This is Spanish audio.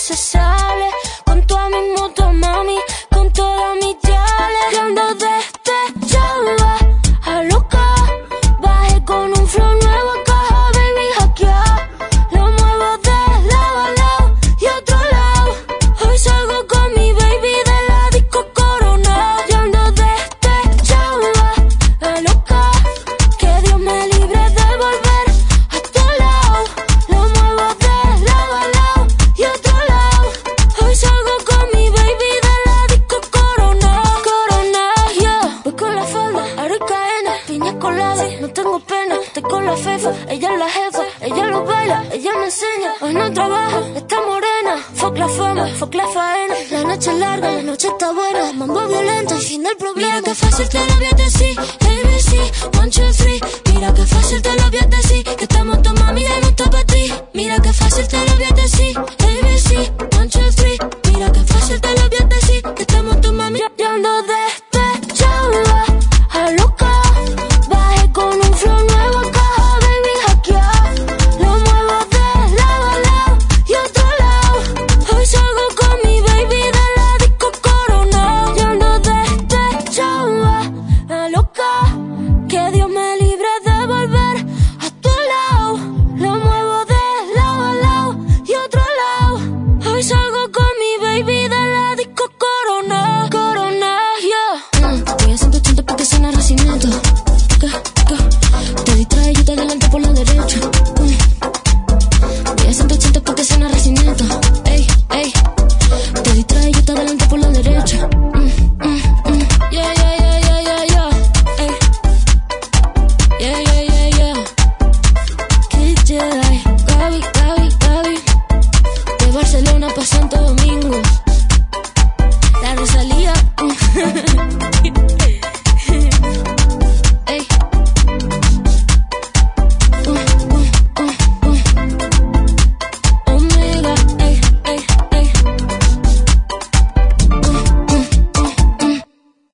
se sale con toda mi moto, mami, con toda mi chale. Yo ando despechada, a loca. Bajé con un flow nuevo, caja, baby, hackeado. Lo muevo de lado a lado y otro lado. Hoy salgo con mi baby de la disco Corona. Yo ando despechada, a loca. Que Dios me libre de volver a tu lado. Lo muevo de lado a lado y otro lado. Hoy salgo con mi baby de la disco Corona. Corona, yeah. Voy con la falda, aro y cadena, piña colada, no tengo pena. Estoy con la fefa, ella es la jefa. Ella lo baila, ella me enseña. Hoy no trabaja, está morena. Fuck la fama, fuck la faena. La noche es larga, la noche está buena. Mambo violento, el fin del problema. Mira que fácil te lo voy a decir. ABC, 1, 2, 3.